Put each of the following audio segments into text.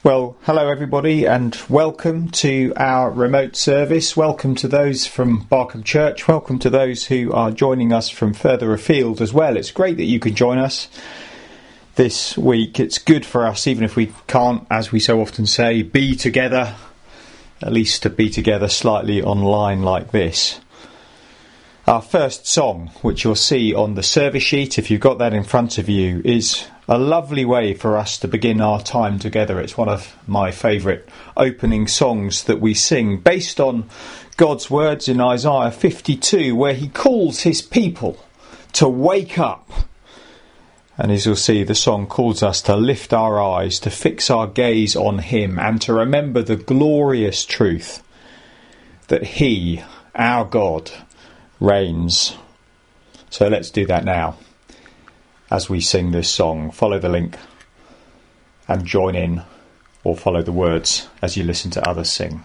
Well, hello everybody and welcome to our remote service. Welcome to those from Barkham Church. Welcome to those who are joining us from further afield as well. It's great that you can join us this week. It's good for us, even if we can't, as we so often say, be together, at least to be together slightly online like this. Our first song, which you'll see on the service sheet, if you've got that in front of you, is a lovely way for us to begin our time together. It's one of my favourite opening songs that we sing, based on God's words in Isaiah 52, where he calls his people to wake up. And as you'll see, the song calls us to lift our eyes, to fix our gaze on him, and to remember the glorious truth that he, our God, reigns. So let's do that now. As we sing this song, follow the link and join in, or follow the words as you listen to others sing.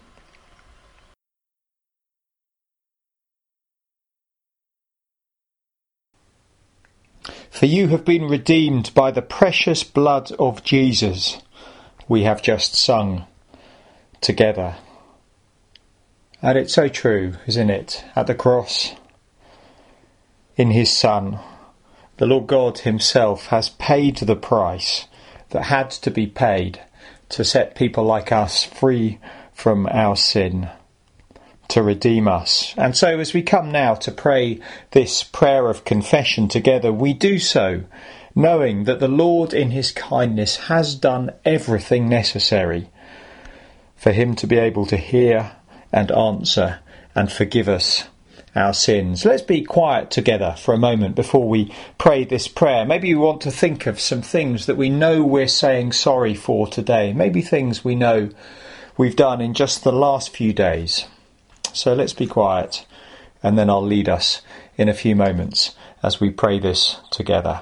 For you have been redeemed by the precious blood of Jesus, we have just sung together. And it's so true, isn't it? At the cross, in his Son, the Lord God himself has paid the price that had to be paid to set people like us free from our sin, to redeem us. And so as we come now to pray this prayer of confession together, we do so knowing that the Lord in his kindness has done everything necessary for him to be able to hear and answer and forgive us our sins. Let's be quiet together for a moment before we pray this prayer. Maybe we want to think of some things that we know we're saying sorry for today. Maybe things we know we've done in just the last few days. So let's be quiet, and then I'll lead us in a few moments as we pray this together.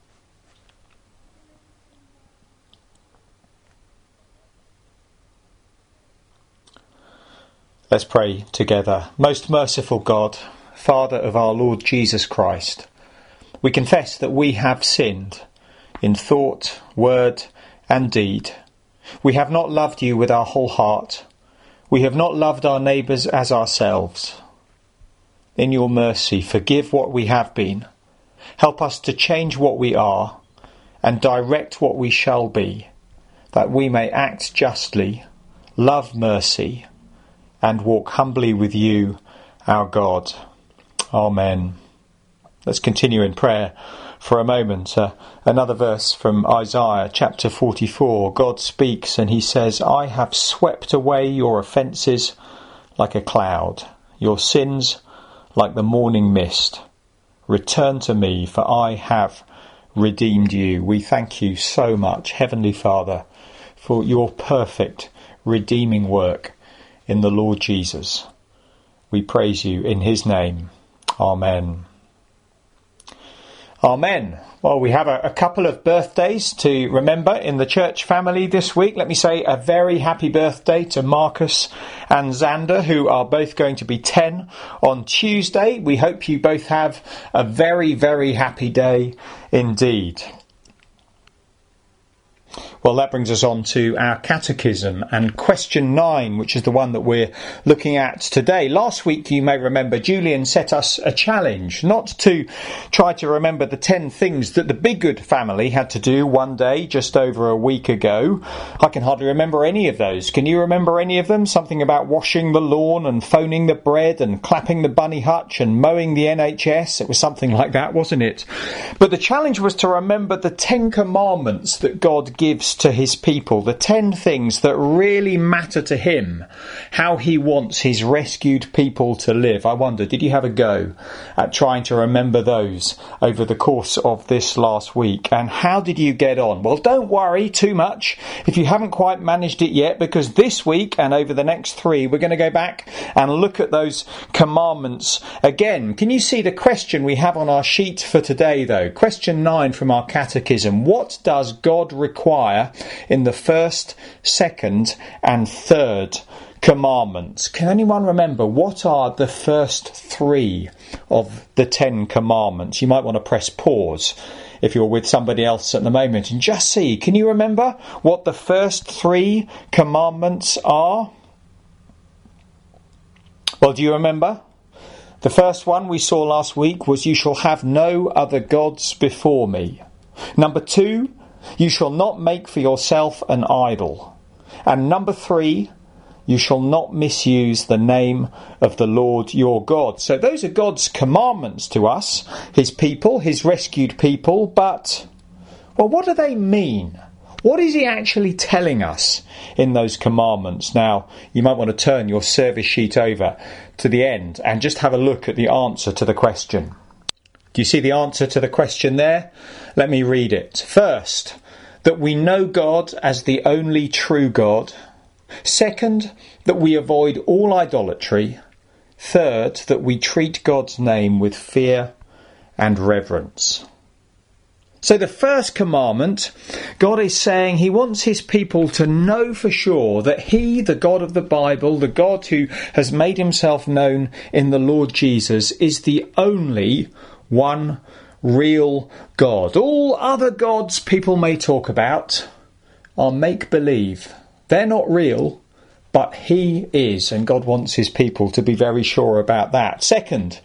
Let's pray together. Most merciful God, Father of our Lord Jesus Christ, we confess that we have sinned in thought, word and deed. We have not loved you with our whole heart. We have not loved our neighbours as ourselves. In your mercy, forgive what we have been. Help us to change what we are and direct what we shall be, that we may act justly, love mercy, and walk humbly with you, our God. Amen. Let's continue in prayer for a moment. Another verse from Isaiah chapter 44. God speaks and he says, I have swept away your offences like a cloud, your sins like the morning mist. Return to me, for I have redeemed you. We thank you so much, Heavenly Father, for your perfect redeeming work in the Lord Jesus. We praise you in his name. Amen. Amen. Well, we have a couple of birthdays to remember in the church family this week. Let me say a very happy birthday to Marcus and Xander, who are both going to be 10 on Tuesday. We hope you both have a very, very happy day indeed. Well, that brings us on to our catechism and question 9, which is the one that we're looking at today. Last week, you may remember, Julian set us a challenge not to try to remember the 10 things that the Biggood family had to do one day just over a week ago. I can hardly remember any of those. Can you remember any of them? Something about washing the lawn and phoning the bread and clapping the bunny hutch and mowing the NHS. It was something like that, wasn't it? But the challenge was to remember the 10 commandments that God gives to his people, the 10 things that really matter to him, how he wants his rescued people to live. I wonder, did you have a go at trying to remember those over the course of this last week? And how did you get on? Well, don't worry too much if you haven't quite managed it yet, because this week and over the next 3, we're going to go back and look at those commandments again. Can you see the question we have on our sheet for today, though? Question 9 from our catechism. What does God require in the first, second and third commandments. Can anyone remember what are the first 3 of the 10 commandments? You might want to press pause if you're with somebody else at the moment and just see, can you remember what the first 3 commandments are? Well, do you remember? The first one we saw last week was, you shall have no other gods before me. Number 2, you shall not make for yourself an idol. And number 3, you shall not misuse the name of the Lord your God. So those are God's commandments to us, his people, his rescued people. But, well, what do they mean? What is he actually telling us in those commandments? Now, you might want to turn your service sheet over to the end and just have a look at the answer to the question. Do you see the answer to the question there? Let me read it. First, that we know God as the only true God. Second, that we avoid all idolatry. Third, that we treat God's name with fear and reverence. So the first commandment, God is saying he wants his people to know for sure that he, the God of the Bible, the God who has made himself known in the Lord Jesus, is the only one real God. All other gods people may talk about are make-believe. They're not real, but he is, and God wants his people to be very sure about that. Second,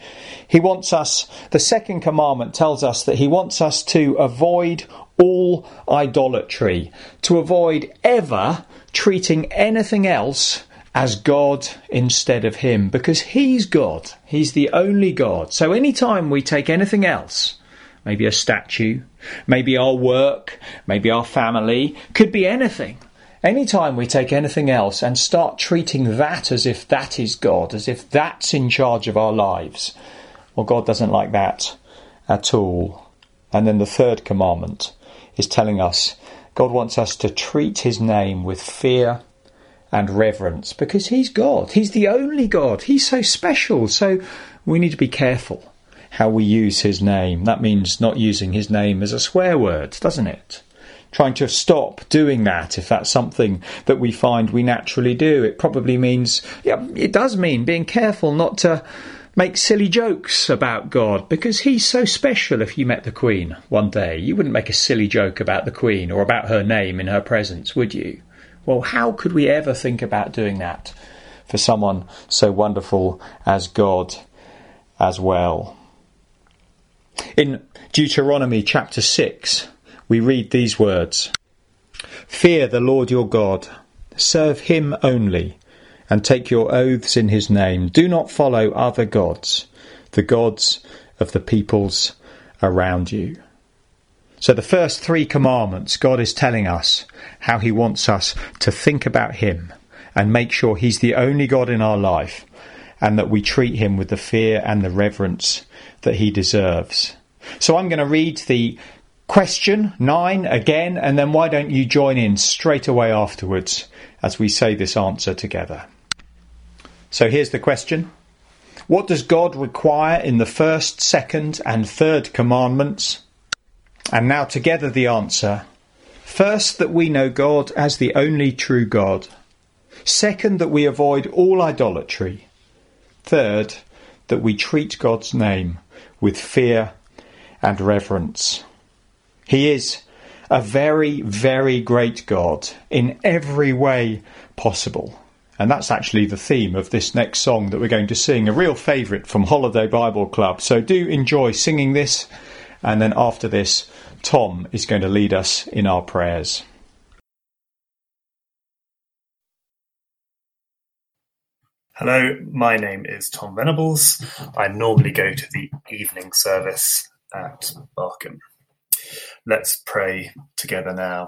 the second commandment tells us that he wants us to avoid all idolatry, to avoid ever treating anything else as God instead of him, because he's God. He's the only God. So anytime we take anything else, maybe a statue, maybe our work, maybe our family, could be anything. Anytime we take anything else and start treating that as if that is God, as if that's in charge of our lives, well, God doesn't like that at all. And then the third commandment is telling us God wants us to treat his name with fear and reverence, because he's God. He's the only God. He's so special. So we need to be careful how we use his name. That means not using his name as a swear word, doesn't it? Trying to stop doing that if that's something that we find we naturally do. It probably means, it does mean being careful not to make silly jokes about God, because he's so special. If you met the Queen one day, you wouldn't make a silly joke about the Queen or about her name in her presence, would you? Well, how could we ever think about doing that for someone so wonderful as God as well? In Deuteronomy chapter 6, we read these words: "Fear the Lord your God, serve him only, and take your oaths in his name. Do not follow other gods, the gods of the peoples around you." So the first 3 commandments, God is telling us how he wants us to think about him and make sure he's the only God in our life, and that we treat him with the fear and the reverence that he deserves. So I'm going to read the question 9 again, and then why don't you join in straight away afterwards as we say this answer together. So here's the question. What does God require in the first, second and third commandments? And now together the answer. First, that we know God as the only true God. Second, that we avoid all idolatry. Third, that we treat God's name with fear and reverence. He is a very, very great God in every way possible. And that's actually the theme of this next song that we're going to sing, a real favourite from Holiday Bible Club. So do enjoy singing this. And then after this, Tom is going to lead us in our prayers. Hello, my name is Tom Venables. I normally go to the evening service at Barkham. Let's pray together now.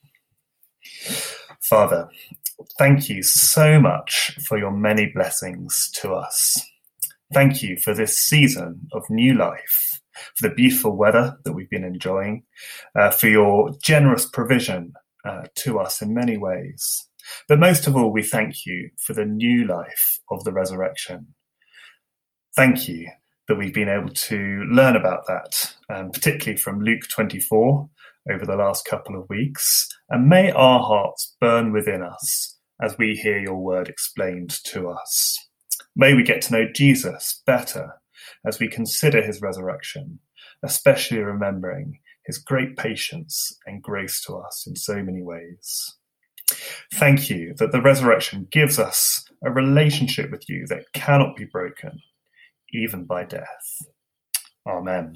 Father, thank you so much for your many blessings to us. Thank you for this season of new life, for the beautiful weather that we've been enjoying, for your generous provision to us in many ways. But most of all, we thank you for the new life of the resurrection. Thank you that we've been able to learn about that, particularly from Luke 24 over the last couple of weeks. And may our hearts burn within us as we hear your word explained to us. May we get to know Jesus better as we consider his resurrection, especially remembering his great patience and grace to us in so many ways. Thank you that the resurrection gives us a relationship with you that cannot be broken, even by death. Amen.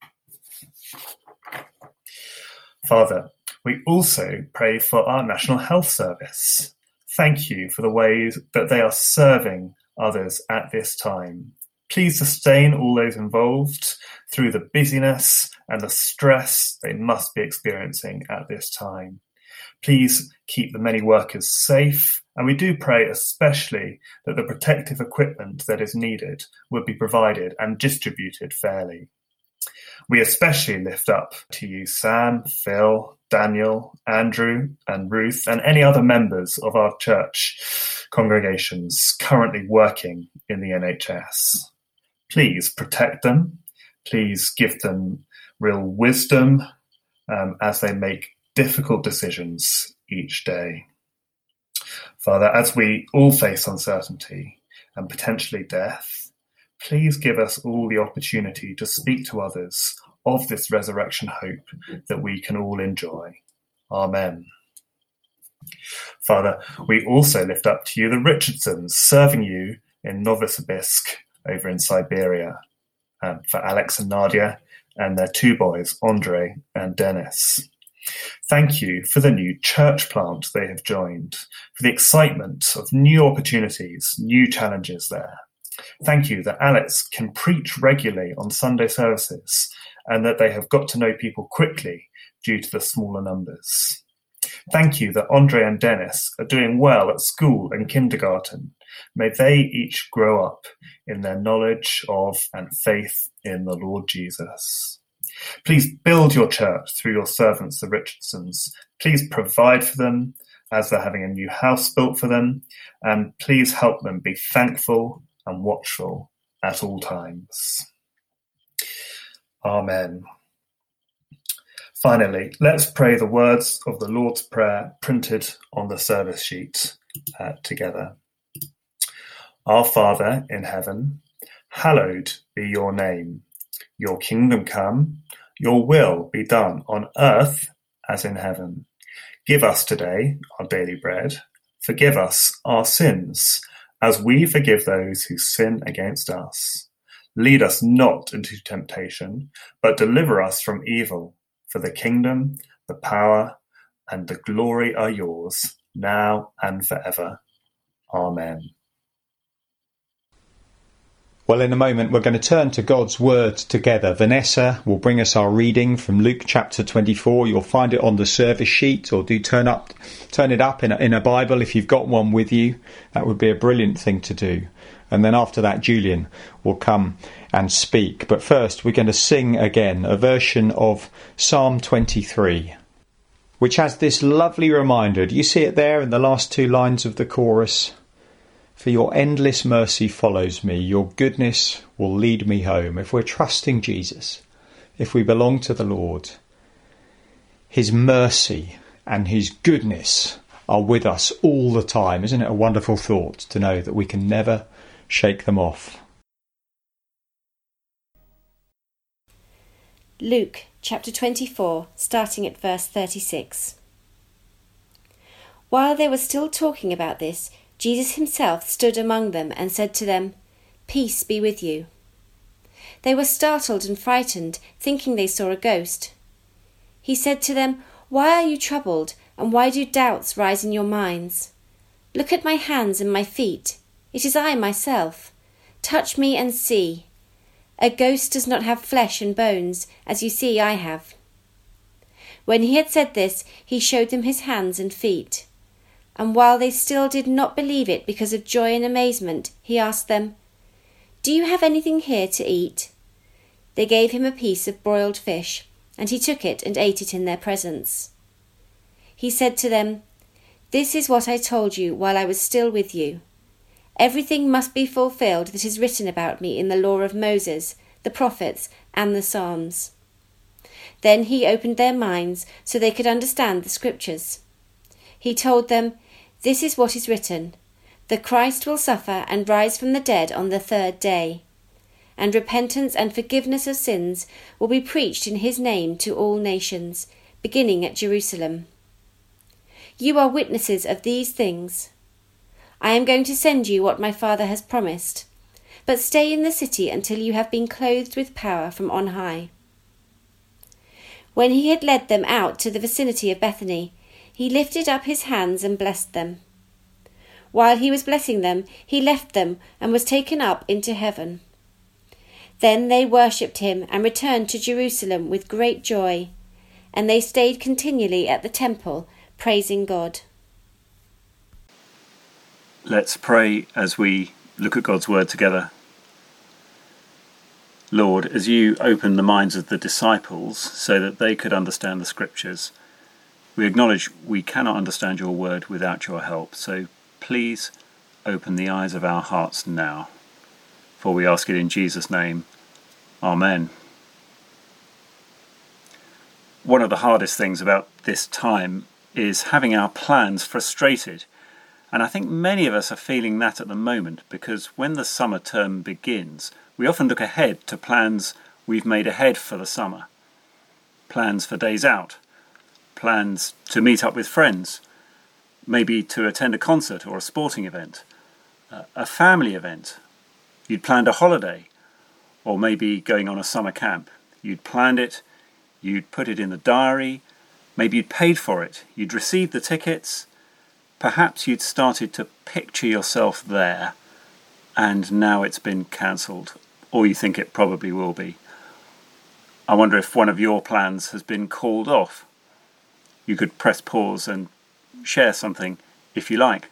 Father, we also pray for our National Health Service. Thank you for the ways that they are serving others at this time. Please sustain all those involved through the busyness and the stress they must be experiencing at this time. Please keep the many workers safe, and we do pray especially that the protective equipment that is needed would be provided and distributed fairly. We especially lift up to you Sam, Phil, Daniel, Andrew, and Ruth, and any other members of our church congregations currently working in the NHS. Please protect them. Please give them real wisdom as they make difficult decisions each day. Father, as we all face uncertainty and potentially death, please give us all the opportunity to speak to others of this resurrection hope that we can all enjoy. Amen. Father, we also lift up to you the Richardsons, serving you in Novosibirsk over in Siberia, for Alex and Nadia and their two boys, Andre and Dennis. Thank you for the new church plant they have joined, for the excitement of new opportunities, new challenges there. Thank you that Alex can preach regularly on Sunday services and that they have got to know people quickly due to the smaller numbers. Thank you that Andre and Dennis are doing well at school and kindergarten. May they each grow up in their knowledge of and faith in the Lord Jesus. Please build your church through your servants, the Richardsons. Please provide for them as they're having a new house built for them, and please help them be thankful and watchful at all times. Amen. Finally, let's pray the words of the Lord's Prayer printed on the service sheet together. Our Father in heaven, hallowed be your name. Your kingdom come, your will be done on earth as in heaven. Give us today our daily bread. Forgive us our sins, as we forgive those who sin against us. Lead us not into temptation, but deliver us from evil. For the kingdom, the power, and the glory are yours, now and forever. Amen. Well, in a moment, we're going to turn to God's Word together. Vanessa will bring us our reading from Luke chapter 24. You'll find it on the service sheet, or do turn it up in a Bible if you've got one with you. That would be a brilliant thing to do. And then after that, Julian will come and speak. But first, we're going to sing again a version of Psalm 23, which has this lovely reminder. Do you see it there in the last two lines of the chorus? For your endless mercy follows me, your goodness will lead me home. If we're trusting Jesus, if we belong to the Lord, his mercy and his goodness are with us all the time. Isn't it a wonderful thought to know that we can never shake them off? Luke chapter 24, starting at verse 36. While they were still talking about this, Jesus himself stood among them and said to them, "Peace be with you." They were startled and frightened, thinking they saw a ghost. He said to them, "Why are you troubled, and why do doubts rise in your minds? Look at my hands and my feet. It is I myself. Touch me and see. A ghost does not have flesh and bones, as you see I have." When he had said this, he showed them his hands and feet. And while they still did not believe it because of joy and amazement, he asked them, "Do you have anything here to eat?" They gave him a piece of broiled fish, and he took it and ate it in their presence. He said to them, "This is what I told you while I was still with you. Everything must be fulfilled that is written about me in the law of Moses, the prophets, and the Psalms." Then he opened their minds so they could understand the scriptures. He told them, This is what is written: the Christ will suffer and rise from the dead on the third day, and repentance and forgiveness of sins will be preached in his name to all nations, beginning at Jerusalem. You are witnesses of these things. I am going to send you what my Father has promised, but stay in the city until you have been clothed with power from on high." When he had led them out to the vicinity of Bethany, he lifted up his hands and blessed them. While he was blessing them, he left them and was taken up into heaven. Then they worshipped him and returned to Jerusalem with great joy, and they stayed continually at the temple, praising God. Let's pray as we look at God's word together. Lord, as you open the minds of the disciples so that they could understand the scriptures, we acknowledge we cannot understand your word without your help. So please open the eyes of our hearts now. For we ask it in Jesus' name. Amen. One of the hardest things about this time is having our plans frustrated. And I think many of us are feeling that at the moment, because when the summer term begins, we often look ahead to plans we've made ahead for the summer. Plans for days out, plans to meet up with friends, maybe to attend a concert or a sporting event, a family event. You'd planned a holiday, or maybe going on a summer camp. You'd planned it, you'd put it in the diary, maybe you'd paid for it, you'd received the tickets, perhaps you'd started to picture yourself there, and now it's been cancelled, or you think it probably will be. I wonder if one of your plans has been called off. You could press pause and share something if you like.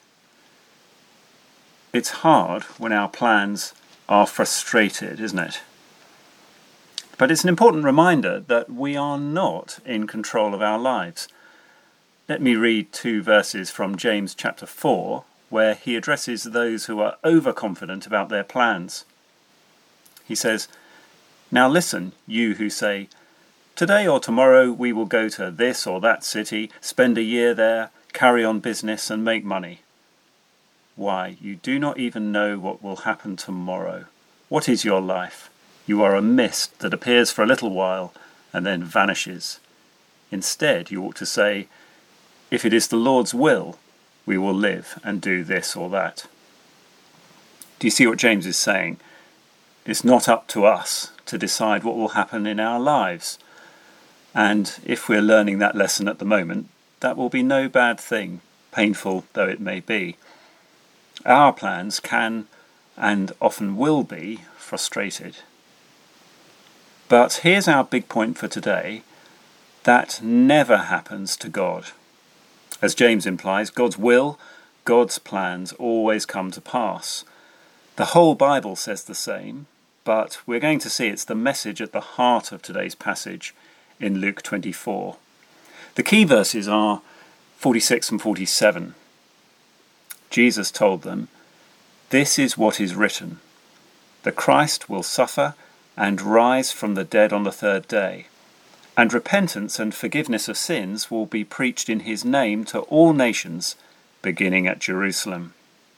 It's hard when our plans are frustrated, isn't it? But it's an important reminder that we are not in control of our lives. Let me read 2 verses from James chapter 4, where he addresses those who are overconfident about their plans. He says, "Now listen, you who say, 'Today or tomorrow we will go to this or that city, spend a year there, carry on business and make money.' Why, you do not even know what will happen tomorrow. What is your life? You are a mist that appears for a little while and then vanishes. Instead, you ought to say, 'If it is the Lord's will, we will live and do this or that.'" Do you see what James is saying? It's not up to us to decide what will happen in our lives. And if we're learning that lesson at the moment, that will be no bad thing, painful though it may be. Our plans can and often will be frustrated. But here's our big point for today. That never happens to God. As James implies, God's will, God's plans always come to pass. The whole Bible says the same, but we're going to see it's the message at the heart of today's passage in Luke 24. The key verses are 46 and 47. Jesus told them, "This is what is written. The Christ will suffer and rise from the dead on the third day, and repentance and forgiveness of sins will be preached in his name to all nations, beginning at Jerusalem."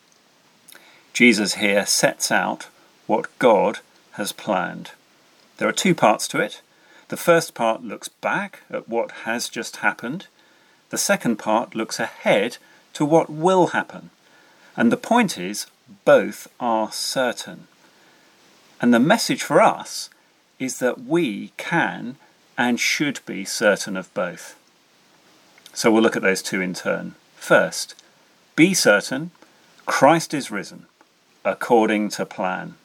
Jesus here sets out what God has planned. There are 2 parts to it. The first part looks back at what has just happened. The second part looks ahead to what will happen. And the point is, both are certain. And the message for us is that we can and should be certain of both. So we'll look at those 2 in turn. First, be certain Christ is risen, according to plan.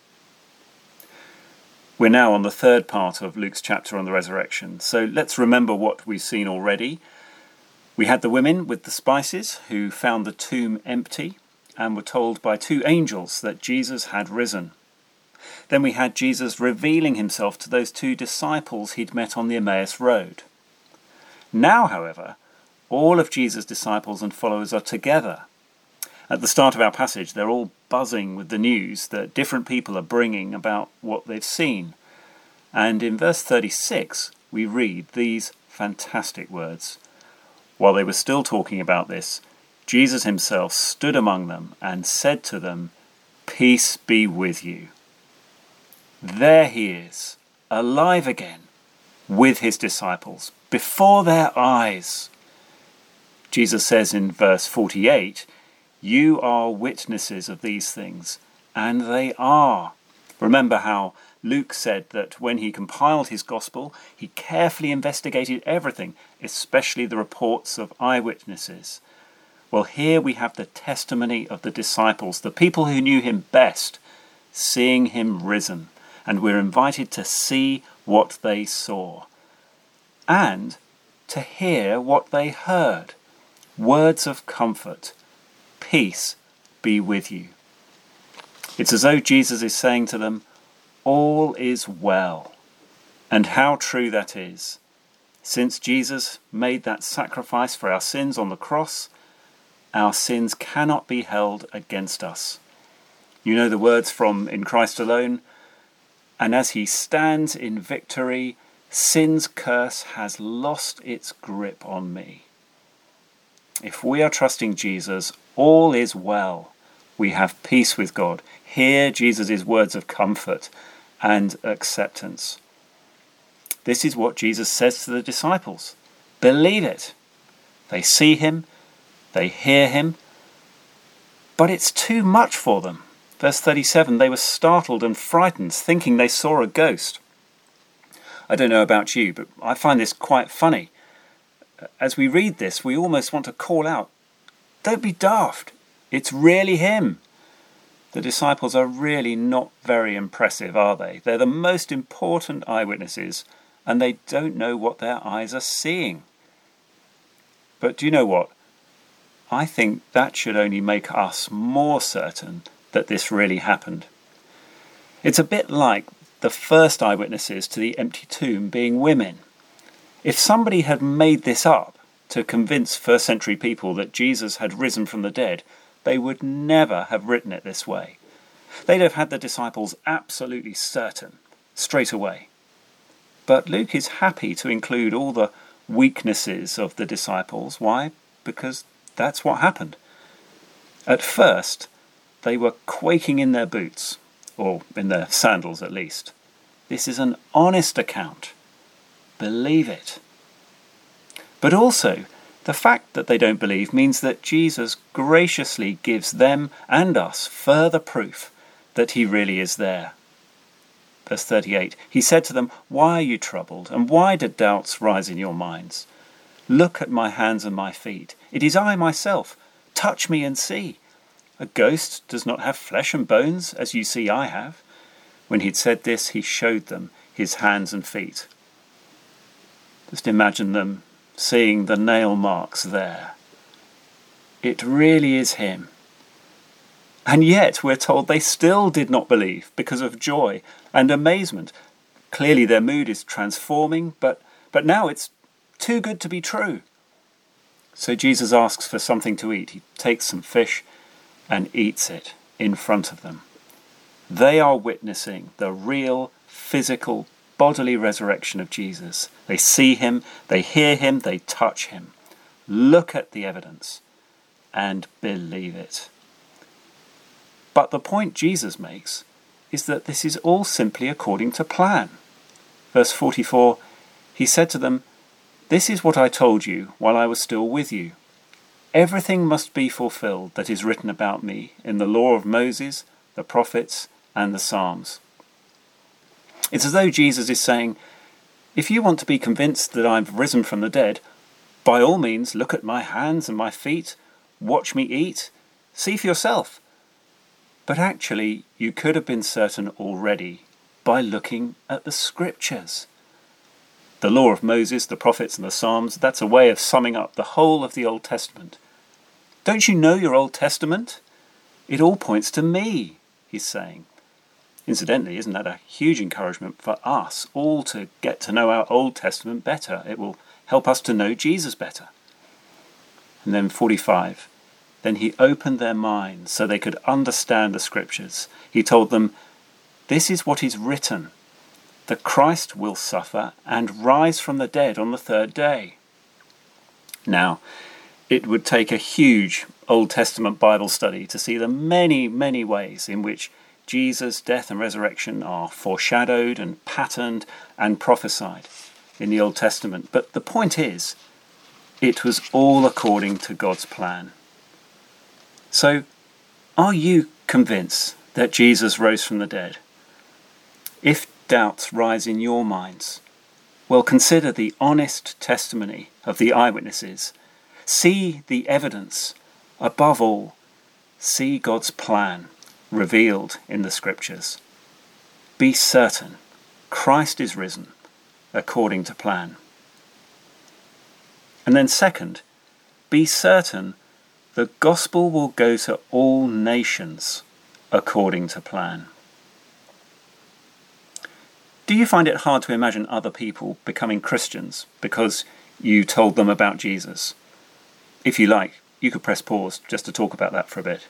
We're now on the 3rd part of Luke's chapter on the resurrection. So let's remember what we've seen already. We had the women with the spices who found the tomb empty and were told by 2 angels that Jesus had risen. Then we had Jesus revealing himself to those 2 disciples he'd met on the Emmaus Road. Now, however, all of Jesus' disciples and followers are together. At the start of our passage, they're all buzzing with the news that different people are bringing about what they've seen. And in verse 36, we read these fantastic words. "While they were still talking about this, Jesus himself stood among them and said to them, "Peace be with you." There he is, alive again, with his disciples, before their eyes. Jesus says in verse 48, "You are witnesses of these things," and they are. Remember how Luke said that when he compiled his gospel, he carefully investigated everything, especially the reports of eyewitnesses. Well, here we have the testimony of the disciples, the people who knew him best, seeing him risen, and we're invited to see what they saw and to hear what they heard. Words of comfort. Peace be with you. It's as though Jesus is saying to them, all is well. And how true that is. Since Jesus made that sacrifice for our sins on the cross, our sins cannot be held against us. You know the words from In Christ Alone. And as he stands in victory, sin's curse has lost its grip on me. If we are trusting Jesus, all is well. We have peace with God. Hear Jesus' words of comfort and acceptance. This is what Jesus says to the disciples. Believe it. They see him, they hear him, but it's too much for them. Verse 37, they were startled and frightened, thinking they saw a ghost. I don't know about you, but I find this quite funny. As we read this, we almost want to call out, don't be daft. It's really him. The disciples are really not very impressive, are they? They're the most important eyewitnesses, and they don't know what their eyes are seeing. But do you know what? I think that should only make us more certain that this really happened. It's a bit like the first eyewitnesses to the empty tomb being women. If somebody had made this up to convince first century people that Jesus had risen from the dead, they would never have written it this way. They'd have had the disciples absolutely certain, straight away. But Luke is happy to include all the weaknesses of the disciples. Why? Because that's what happened. At first, they were quaking in their boots, or in their sandals at least. This is an honest account. Believe it. But also, the fact that they don't believe means that Jesus graciously gives them and us further proof that he really is there. Verse 38, he said to them, "Why are you troubled, and why do doubts rise in your minds? Look at my hands and my feet. It is I myself. Touch me and see. A ghost does not have flesh and bones, as you see I have." When he'd said this, he showed them his hands and feet. Just imagine them seeing the nail marks there. It really is him. And yet we're told they still did not believe because of joy and amazement. Clearly their mood is transforming, but now it's too good to be true. So Jesus asks for something to eat. He takes some fish and eats it in front of them. They are witnessing the real, physical, bodily resurrection of Jesus. They see him, they hear him, they touch him. Look at the evidence and believe it. But the point Jesus makes is that this is all simply according to plan. Verse 44, he said to them, "This is what I told you while I was still with you. Everything must be fulfilled that is written about me in the law of Moses, the prophets, and the Psalms." It's as though Jesus is saying, if you want to be convinced that I've risen from the dead, by all means look at my hands and my feet, watch me eat, see for yourself. But actually, you could have been certain already by looking at the scriptures. The law of Moses, the prophets, and the Psalms, that's a way of summing up the whole of the Old Testament. Don't you know your Old Testament? It all points to me, he's saying. Incidentally, isn't that a huge encouragement for us all to get to know our Old Testament better? It will help us to know Jesus better. And then 45. Then he opened their minds so they could understand the scriptures. He told them, "This is what is written. The Christ will suffer and rise from the dead on the third day." Now, It would take a huge Old Testament Bible study to see the many, many ways in which Jesus' death and resurrection are foreshadowed and patterned and prophesied in the Old Testament. But the point is, it was all according to God's plan. So, are you convinced that Jesus rose from the dead? If doubts rise in your minds, well, consider the honest testimony of the eyewitnesses. See the evidence. Above all, see God's plan revealed in the Scriptures. Be certain Christ is risen according to plan. And then second, be certain the gospel will go to all nations according to plan. Do you find it hard to imagine other people becoming Christians because you told them about Jesus? If you like, you could press pause just to talk about that for a bit.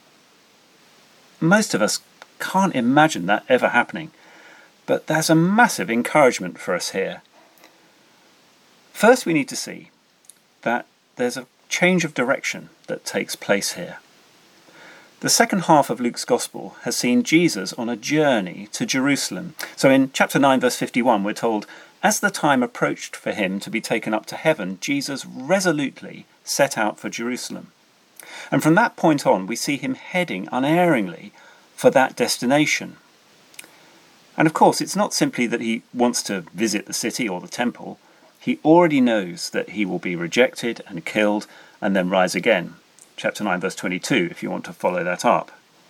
Most of us can't imagine that ever happening, but there's a massive encouragement for us here. First, we need to see that there's a change of direction that takes place here. The second half of Luke's Gospel has seen Jesus on a journey to Jerusalem. So in chapter 9, verse 51, we're told, as the time approached for him to be taken up to heaven, Jesus resolutely set out for Jerusalem. And from that point on, we see him heading unerringly for that destination. And of course, it's not simply that he wants to visit the city or the temple. He already knows that he will be rejected and killed and then rise again. Chapter 9, verse 22, if you want to follow that up.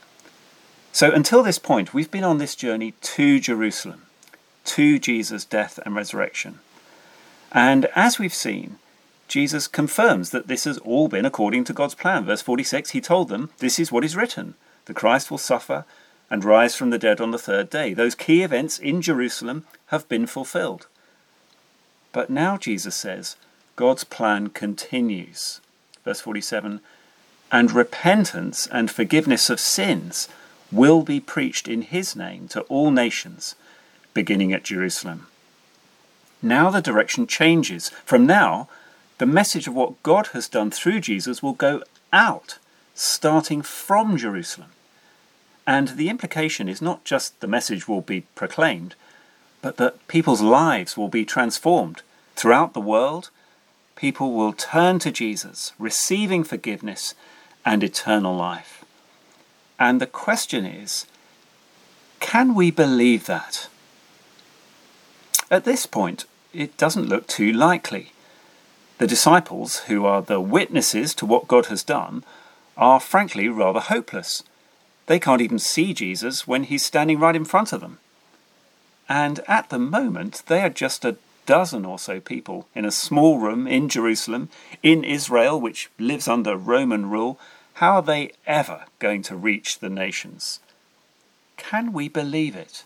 So until this point, we've been on this journey to Jerusalem, to Jesus' death and resurrection. And as we've seen, Jesus confirms that this has all been according to God's plan. Verse 46, he told them, this is what is written. The Christ will suffer and rise from the dead on the third day. Those key events in Jerusalem have been fulfilled. But now Jesus says, God's plan continues. Verse 47, and repentance and forgiveness of sins will be preached in his name to all nations, beginning at Jerusalem. Now the direction changes. From now, the message of what God has done through Jesus will go out, starting from Jerusalem. And the implication is not just the message will be proclaimed, but that people's lives will be transformed. Throughout the world, people will turn to Jesus, receiving forgiveness and eternal life. And the question is, can we believe that? At this point, it doesn't look too likely. The disciples, who are the witnesses to what God has done, are frankly rather hopeless. They can't even see Jesus when he's standing right in front of them. And at the moment, they are just a dozen or so people in a small room in Jerusalem, in Israel, which lives under Roman rule. How are they ever going to reach the nations? Can we believe it?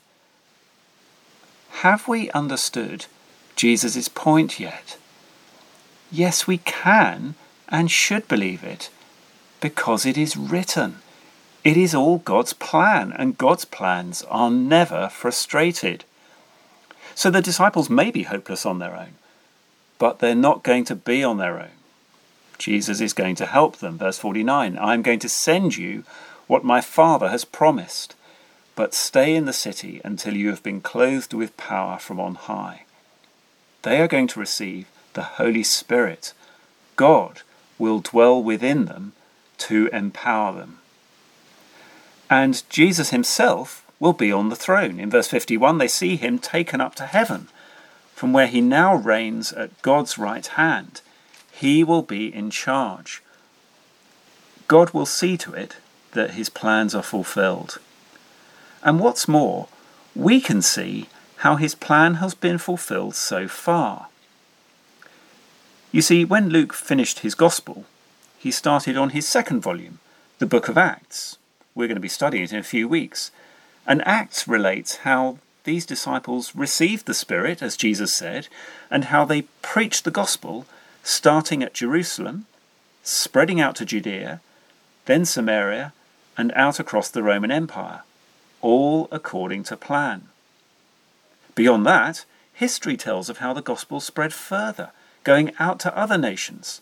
Have we understood Jesus' point yet? Yes, we can and should believe it, because it is written. It is all God's plan, and God's plans are never frustrated. So the disciples may be hopeless on their own, but they're not going to be on their own. Jesus is going to help them. Verse 49, I'm going to send you what my Father has promised, but stay in the city until you have been clothed with power from on high. They are going to receive the Holy Spirit. God will dwell within them to empower them. And Jesus himself will be on the throne. In verse 51, they see him taken up to heaven, from where he now reigns at God's right hand. He will be in charge. God will see to it that his plans are fulfilled. And what's more, we can see how his plan has been fulfilled so far. You see, when Luke finished his gospel, he started on his second volume, the book of Acts. We're going to be studying it in a few weeks. And Acts relates how these disciples received the Spirit, as Jesus said, and how they preached the gospel, starting at Jerusalem, spreading out to Judea, then Samaria, and out across the Roman Empire, all according to plan. Beyond that, history tells of how the gospel spread further, going out to other nations.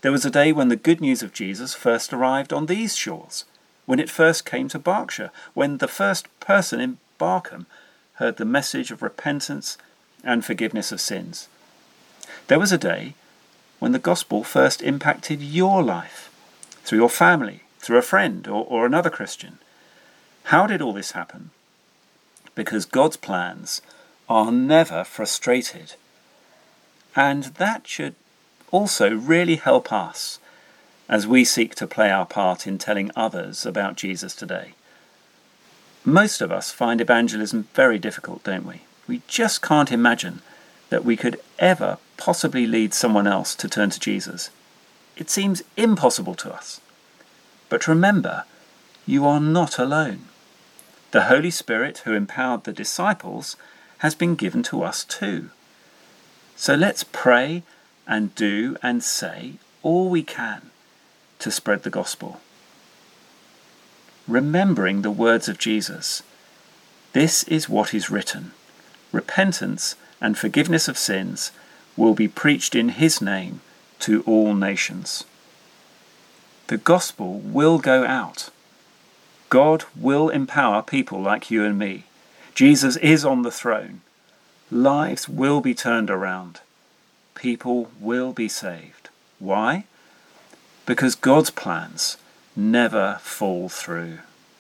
There was a day when the good news of Jesus first arrived on these shores, when it first came to Berkshire, when the first person in Barkham heard the message of repentance and forgiveness of sins. There was a day when the gospel first impacted your life, through your family, through a friend or another Christian. How did all this happen? Because God's plans are never frustrated. And that should also really help us as we seek to play our part in telling others about Jesus today. Most of us find evangelism very difficult, don't we? We just can't imagine that we could ever possibly lead someone else to turn to Jesus. It seems impossible to us. But remember, you are not alone. The Holy Spirit who empowered the disciples has been given to us too. So let's pray and do and say all we can to spread the gospel. Remembering the words of Jesus, this is what is written: repentance and forgiveness of sins will be preached in his name to all nations. The gospel will go out. God will empower people like you and me. Jesus is on the throne. Lives will be turned around. People will be saved. Why? Because God's plans never fall through.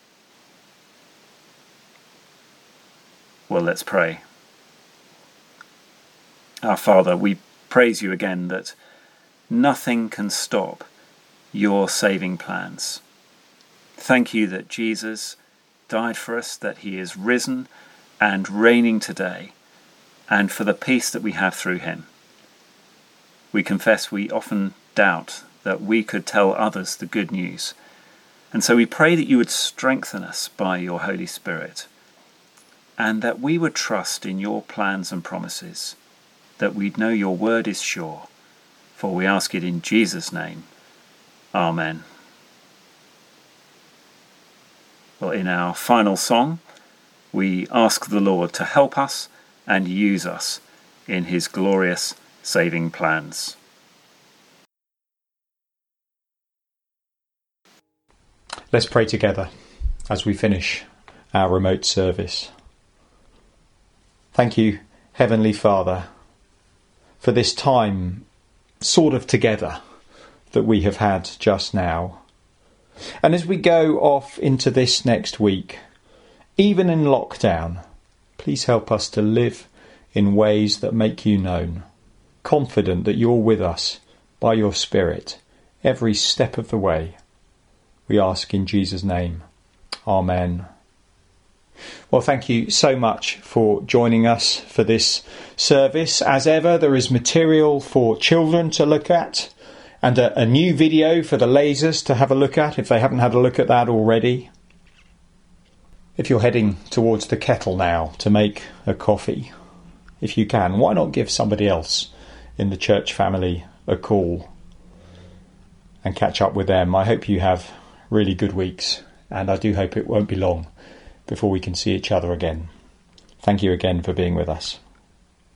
Well, let's pray. Our Father, we praise you again that nothing can stop your saving plans. Thank you that Jesus died for us, that he is risen and reigning today, and for the peace that we have through him. We confess we often doubt that we could tell others the good news, and so we pray that you would strengthen us by your Holy Spirit, and that we would trust in your plans and promises, that we'd know your word is sure, for we ask it in Jesus' name. Amen. Well, in our final song, we ask the Lord to help us and use us in his glorious saving plans. Let's pray together as we finish our remote service. Thank you, Heavenly Father, for this time sort of together that we have had just now. And as we go off into this next week, even in lockdown, please help us to live in ways that make you known, confident that you're with us by your Spirit every step of the way. We ask in Jesus' name. Amen. Well, thank you so much for joining us for this service. As ever, there is material for children to look at, and a new video for the lasers to have a look at if they haven't had a look at that already. If you're heading towards the kettle now to make a coffee, if you can, why not give somebody else in the church family a call and catch up with them? I hope you have really good weeks, and I do hope it won't be long before we can see each other again. Thank you again for being with us.